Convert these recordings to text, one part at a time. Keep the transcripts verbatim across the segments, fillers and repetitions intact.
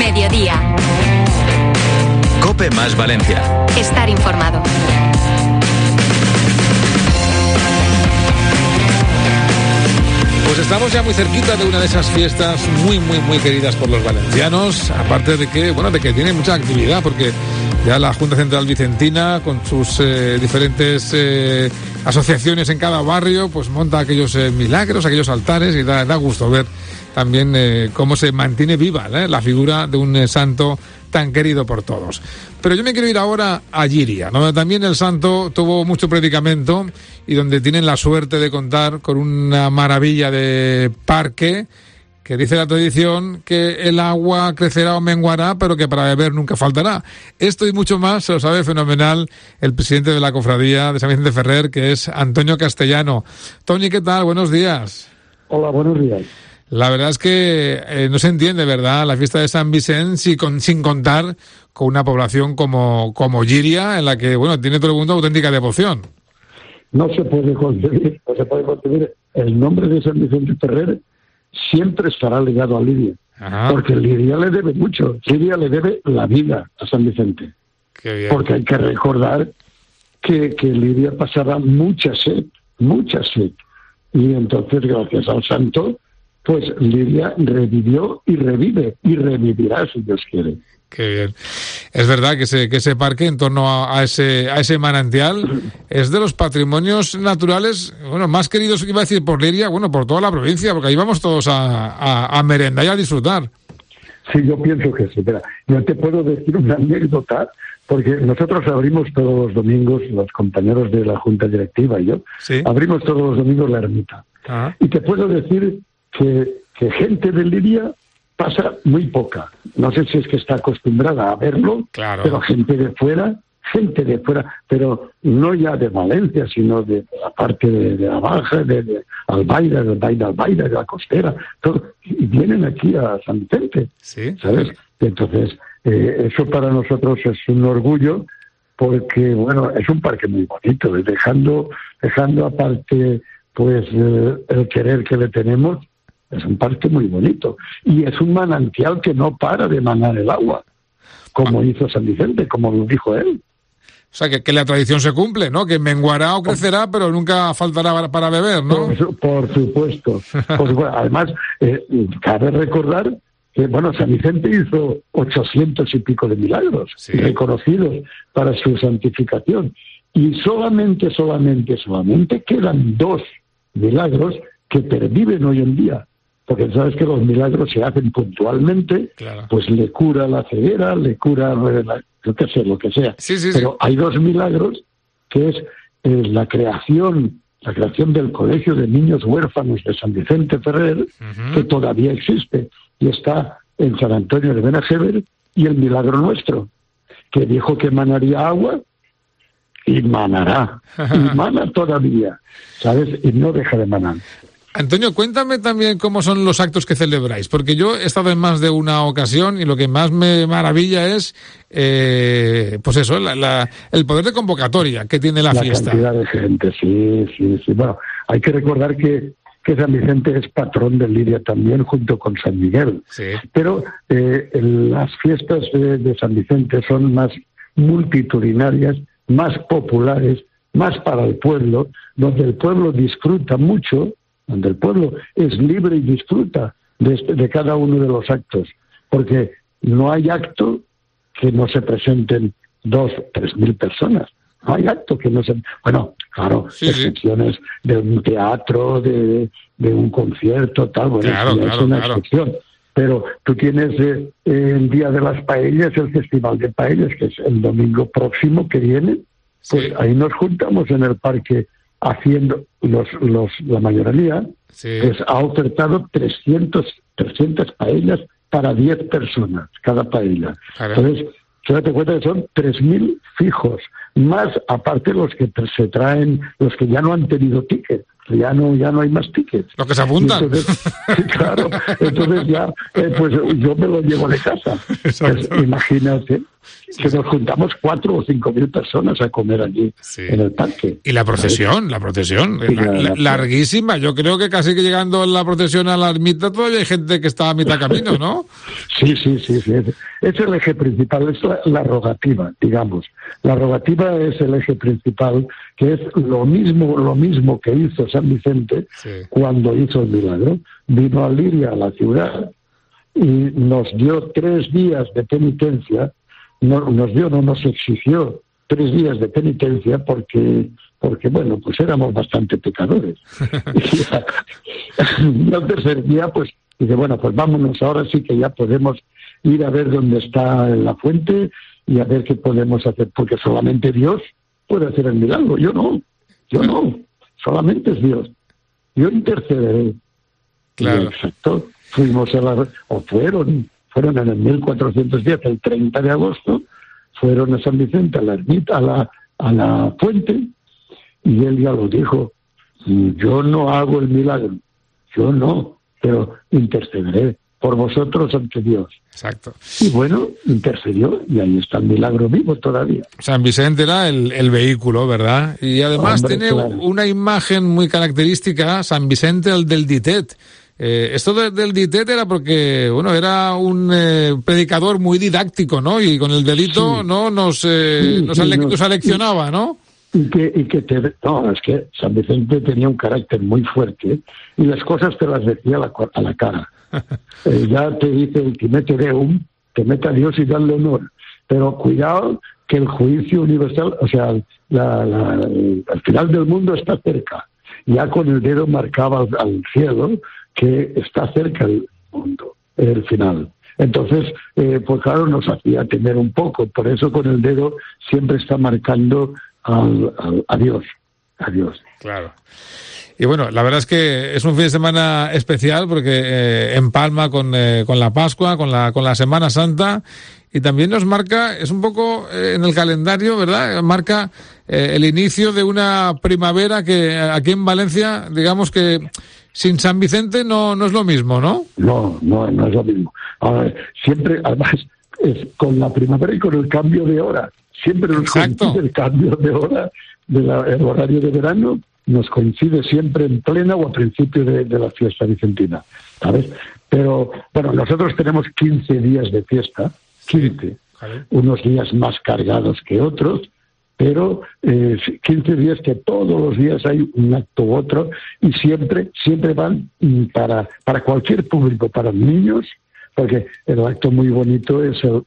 mediodía. COPE más Valencia. Estar informado. Pues estamos ya muy cerquita de una de esas fiestas muy, muy, muy queridas por los valencianos, aparte de que, bueno, de que tiene mucha actividad, porque ya la Junta Central Vicentina, con sus eh, diferentes eh, asociaciones en cada barrio, pues monta aquellos eh, milagros, aquellos altares, y da, da gusto ver también eh, cómo se mantiene viva ¿eh? la figura de un eh, santo tan querido por todos. Pero yo me quiero ir ahora a Llíria, donde también el santo tuvo mucho predicamento y donde tienen la suerte de contar con una maravilla de parque que dice la tradición que el agua crecerá o menguará, pero que para beber nunca faltará. Esto y mucho más se lo sabe fenomenal el presidente de la cofradía de San Vicente Ferrer, que es Antonio Castellano. Toni, ¿qué tal? Buenos días. Hola, buenos días. La verdad es que eh, no se entiende, ¿verdad?, la fiesta de San Vicente si con, sin contar con una población como, como Llíria, en la que, bueno, tiene todo el mundo auténtica devoción. No se puede concebir, no se puede concebir. El nombre de San Vicente Ferrer siempre estará ligado a Llíria, Ajá. porque Llíria le debe mucho. Llíria le debe la vida a San Vicente. Qué bien. Porque hay que recordar que, que Llíria pasará mucha sed, mucha sed. Y entonces, gracias al santo, pues Llíria revivió y revive, y revivirá si Dios quiere. Qué bien. Es verdad que ese, que ese parque en torno a, a ese a ese manantial es de los patrimonios naturales, bueno, más queridos, iba a decir por Llíria, bueno, por toda la provincia, porque ahí vamos todos a, a, a merendar y a disfrutar. Sí, yo pienso que sí. Mira, yo te puedo decir una anécdota, porque nosotros abrimos todos los domingos, los compañeros de la Junta Directiva y yo, ¿Sí? abrimos todos los domingos la ermita. Ajá. Y te puedo decir que, que gente de Llíria pasa muy poca. No sé si es que está acostumbrada a verlo, claro. pero gente de fuera, gente de fuera, pero no ya de Valencia, sino de la parte de, de la Baja, de, de Albaida, de Albaida, Albaida, de la Costera, todo, y vienen aquí a San Vicente, ¿Sí? ¿sabes? Entonces, eh, eso para nosotros es un orgullo, porque, bueno, es un parque muy bonito, dejando, dejando aparte, pues, eh, el querer que le tenemos. Es un parque muy bonito. Y es un manantial que no para de manar el agua, como ah. hizo San Vicente, como lo dijo él. O sea, que, que la tradición se cumple, ¿no? Que menguará o crecerá, pero nunca faltará para, para beber, ¿no? Por, por supuesto. Pues, bueno, además, eh, cabe recordar que, bueno, San Vicente hizo ochocientos y pico de milagros, sí. reconocidos para su santificación. Y solamente, solamente, solamente quedan dos milagros que perviven hoy en día. Porque sabes que los milagros se hacen puntualmente, claro. pues le cura la ceguera, le cura la, yo qué sé, lo que sea. Sí, sí, Pero sí. hay dos milagros, que es eh, la creación, la creación del Colegio de Niños Huérfanos de San Vicente Ferrer, uh-huh. que todavía existe, y está en San Antonio de Benajever, y el milagro nuestro, que dijo que manaría agua, y manará, y mana todavía, ¿sabes? Y no deja de manar. Antonio, cuéntame también cómo son los actos que celebráis, porque yo he estado en más de una ocasión y lo que más me maravilla es, eh, pues eso, la, la, el poder de convocatoria que tiene la, la fiesta. La cantidad de gente, sí, sí, sí. Bueno, hay que recordar que, que San Vicente es patrón de Llíria también, junto con San Miguel. Sí. Pero eh, las fiestas de, de San Vicente son más multitudinarias, más populares, más para el pueblo, donde el pueblo disfruta mucho, donde el pueblo es libre y disfruta de, este, de cada uno de los actos, porque no hay acto que no se presenten dos, tres mil personas. No hay acto que no se... Bueno, claro, sí, excepciones sí. de un teatro, de, de un concierto, tal, bueno, claro, es claro, una claro. excepción. Pero tú tienes eh, el Día de las Paellas, el Festival de Paellas, que es el domingo próximo que viene, pues sí. ahí nos juntamos en el parque haciendo los, los la mayoría, sí. pues ha ofertado trescientas paellas para diez personas cada paella. Claro. Entonces, fíjate cuenta que son tres mil fijos, más aparte los que se traen, los que ya no han tenido ticket, ya no ya no hay más tickets. Los que se apuntan. Entonces, claro, entonces ya, eh, pues yo me lo llevo de casa. Pues, imagínate, que nos juntamos cuatro o cinco mil personas a comer allí, sí, en el parque. Y la procesión, ¿sabes? la procesión, la, la, la, larguísima. Yo creo que casi que llegando la procesión a la ermita todavía hay gente que está a mitad camino, ¿no? Sí, sí, sí, sí. Es el eje principal, es la, la rogativa, digamos. La rogativa es el eje principal, que es lo mismo, lo mismo que hizo San Vicente, sí, cuando hizo el milagro. Vino a Liria, a la ciudad, y nos dio tres días de penitencia. No, nos dio, no nos exigió tres días de penitencia porque, porque bueno, pues éramos bastante pecadores. Y al tercer día, pues, dice, bueno, pues vámonos, ahora sí que ya podemos ir a ver dónde está la fuente y a ver qué podemos hacer, porque solamente Dios puede hacer el milagro, yo no, yo no, solamente es Dios. Yo intercederé. Claro. Y exacto, fuimos a la, o fueron, fueron en el mil cuatrocientos diez, el treinta de agosto, fueron a San Vicente, a la ermita, a la, a la fuente, y él ya lo dijo, yo no hago el milagro, yo no, pero intercederé por vosotros ante Dios. Exacto. Y bueno, intercedió, y ahí está el milagro vivo todavía. San Vicente era el, el vehículo, ¿verdad? Y además Hombre, tiene claro, una imagen muy característica, San Vicente el del Ditet. Eh, esto de, del Ditet era porque, bueno, era un eh, predicador muy didáctico, ¿no? Y con el delito, sí, ¿no? Nos, eh, sí, nos, sí, ale- no, nos aleccionaba, ¿no? Y que, y que te, no, es que San Vicente tenía un carácter muy fuerte y las cosas te las decía a la, a la cara. Eh, ya te dice el que mete deum, que meta a Dios y darle honor. Pero cuidado que el juicio universal, o sea, la, la, el, el final del mundo está cerca. Ya con el dedo marcaba al, al cielo que está cerca el mundo, el final. Entonces, eh, pues claro, nos hacía temer un poco. Por eso con el dedo siempre está marcando al, al, a Dios, a Dios. Claro. Y bueno, la verdad es que es un fin de semana especial porque eh, empalma con, eh, con la Pascua, con la, con la Semana Santa, y también nos marca, es un poco eh, en el calendario, ¿verdad? Marca eh, el inicio de una primavera que aquí en Valencia, digamos que sin San Vicente no, no es lo mismo, ¿no? No, no, no es lo mismo. Ahora, siempre, además, es con la primavera y con el cambio de hora. Siempre nos coincide el cambio de hora del horario de verano, nos coincide siempre en plena o a principio de, de la fiesta vicentina, ¿sabes? Pero, bueno, nosotros tenemos quince días de fiesta, quince, sí, vale, unos días más cargados que otros, pero eh, quince días que todos los días hay un acto u otro y siempre, siempre van para, para cualquier público, para niños, porque el acto muy bonito es el,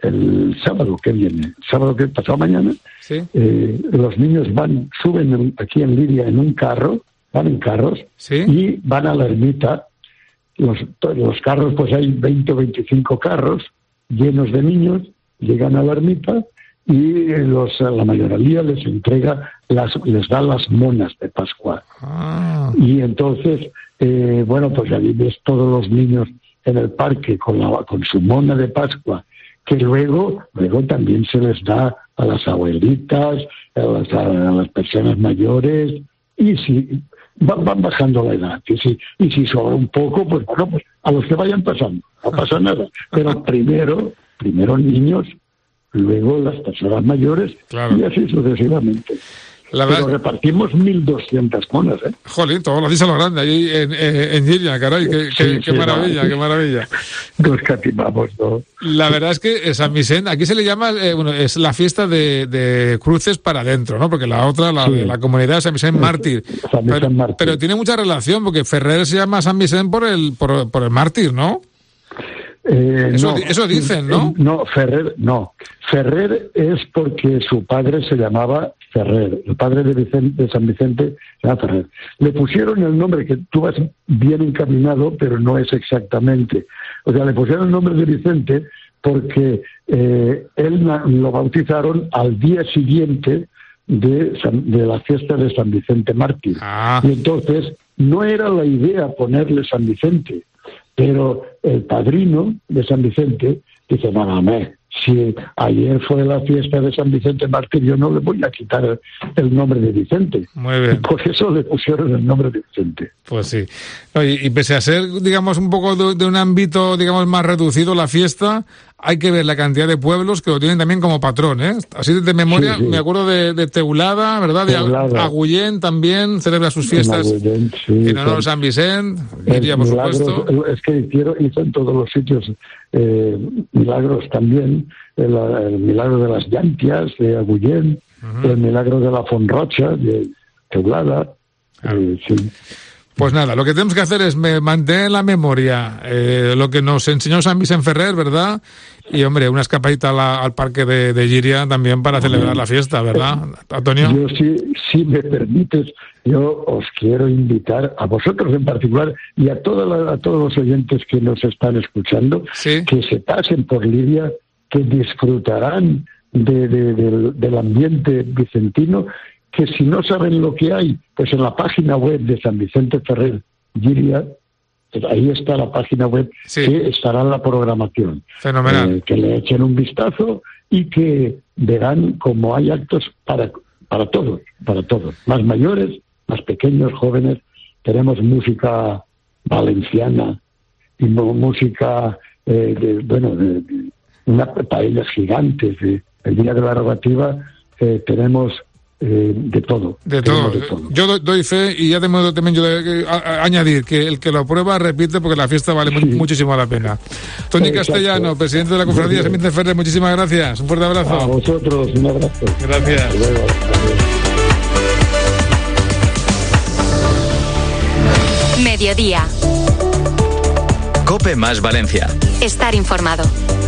el sábado que viene, el sábado que pasado mañana, ¿sí? eh, los niños van, suben aquí en Liria en un carro, van en carros, ¿sí? Y van a la ermita. Los, los carros, pues hay veinte o veinticinco carros llenos de niños, llegan a la ermita y los, la mayoría les entrega, las, les da las monas de Pascua. Ah. Y entonces, eh, bueno, pues ahí ves todos los niños en el parque con, la, con su mona de Pascua, que luego, luego también se les da a las abuelitas, a las, a las personas mayores, y si van, van bajando la edad, y si, y si sobra un poco, pues bueno, pues a los que vayan pasando, no pasa nada. Pero primero, primero niños, luego las personas mayores, claro, y así sucesivamente. La verdad... Pero repartimos mil doscientas monas, ¿eh? Jolín, todo lo hacéis a lo grande, ahí en, en, en Giria, caray, qué, qué, sí, qué sí, maravilla, no, qué maravilla. Nos catimamos, ¿no? La verdad es que San Vicente, aquí se le llama, eh, bueno, es la fiesta de, de cruces para adentro, ¿no? Porque la otra, la, sí, la comunidad de San Vicente Mártir. San Vicente pero, Mártir. Pero tiene mucha relación, porque Ferrer se llama San Vicente por el, por, por el mártir, ¿no? Eh, eso, no, eso dicen, ¿no? No, Ferrer, no. Ferrer es porque su padre se llamaba Ferrer. El padre de, Vicente, de San Vicente se llama Ferrer. Le pusieron el nombre que tú vas bien encaminado, pero no es exactamente. O sea, le pusieron el nombre de Vicente porque eh, él lo bautizaron al día siguiente de, San, de la fiesta de San Vicente Mártir. Ah. Y entonces no era la idea ponerle San Vicente. Pero el padrino de San Vicente dice, no, no, si ayer fue la fiesta de San Vicente Mártir, yo no le voy a quitar el, el nombre de Vicente. Muy bien. Y por eso le pusieron el nombre de Vicente. Pues sí. No, y, y pese a ser, digamos, un poco de, de un ámbito, digamos, más reducido la fiesta, hay que ver la cantidad de pueblos que lo tienen también como patrón, ¿eh? Así de memoria, sí, sí. Me acuerdo de, de Teulada, ¿verdad? Teulada. De Agullén también celebra sus fiestas en, Agullén, sí, en honor a San Vicente, Giria, por Milagros, supuesto. Es que hicieron, hizo en todos los sitios eh, milagros también, el, el milagro de las Llantias de Agullén, uh-huh. El milagro de la Fonrocha de Teulada, ah. eh, sí. Pues nada, lo que tenemos que hacer es mantener en la memoria eh, lo que nos enseñó San Vicente Ferrer, ¿verdad? Y, hombre, una escapadita la, al parque de, de Giria también para celebrar la fiesta, ¿verdad, Antonio? Yo, si, si me permites, yo os quiero invitar, a vosotros en particular, y a, toda la, a todos los oyentes que nos están escuchando, ¿sí? Que se pasen por Liria, que disfrutarán de, de, de, del ambiente vicentino, que si no saben lo que hay, pues en la página web de San Vicente Ferrer Giria, ahí está la página web, sí. Que estará la programación. Fenomenal. Eh, que le echen un vistazo y que verán cómo hay actos para, para todos, para todos, más mayores, más pequeños, jóvenes. Tenemos música valenciana y música, eh, de, bueno, de, de unas paellas gigantes. De, el día de la rogativa eh, tenemos... Eh, de todo. De todo. de todo. Yo doy, doy fe y ya tengo también yo de, a, a, añadir que el que lo prueba repite porque la fiesta vale sí. muchísimo la pena. Tony Exacto. Castellano, presidente de la Cofradía San Vicente Ferrer, muchísimas gracias. Un fuerte abrazo. A vosotros, un abrazo. Gracias. Luego, Mediodía. COPE más Valencia. Estar informado.